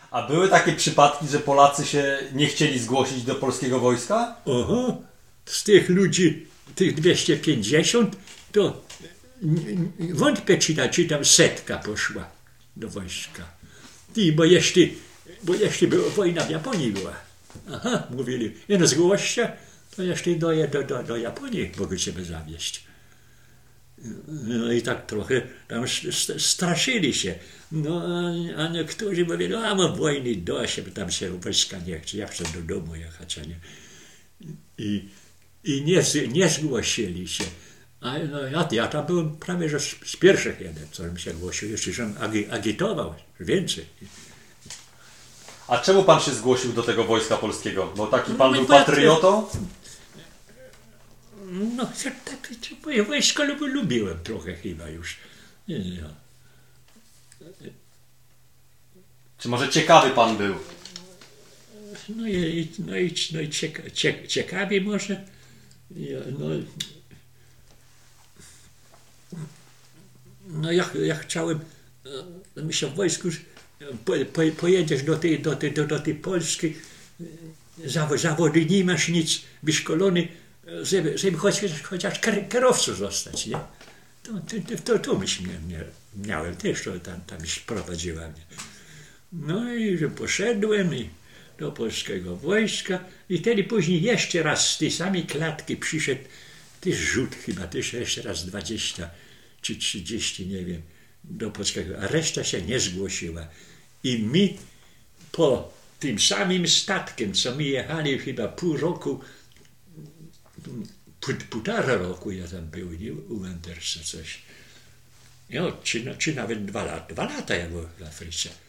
A były takie przypadki, że Polacy się nie chcieli zgłosić do polskiego wojska? Oho, z tych ludzi, tych 250, to wątpię, czy tam 100 poszła do wojska. Bo jeśli była wojna w Japonii była. Aha, mówili, no zgłoś się, to jeśli do Japonii mogę ciebie zawieźć. No i tak trochę tam straszyli się. No a niektórzy mówili, a mam wojny dość, bo tam się wojska nie chce, ja chcę do domu jechać, a nie. I nie zgłosili się. A no, ja tam byłem prawie że z pierwszych jeden, co mi się głosił, jeszcze żem agitował więcej. A czemu pan się zgłosił do tego wojska polskiego? Bo taki pan był patriotą? No, tak, moje wojsko lubiłem trochę chyba już. No. Czy może ciekawy pan był? Ciekawie może. Ja chciałem, myślę w wojsku, pojedziesz do tej Polski, zawody nie masz nic, wyszkolony, żeby chociaż kierowcą zostać, nie? To myśl miałem też, to tam prowadziła mnie. No i że poszedłem do polskiego wojska i wtedy później jeszcze raz z tej samej klatki przyszedł też rzut chyba, też jeszcze raz 20 czy 30, nie wiem, do polskiego, a reszta się nie zgłosiła. I mi po tym samym statkiem, co mi jechali chyba pół roku, półtora roku ja tam był, nie? U Andersa coś. No, czy nawet 2 lata. 2 lata ja byłem w Afryce.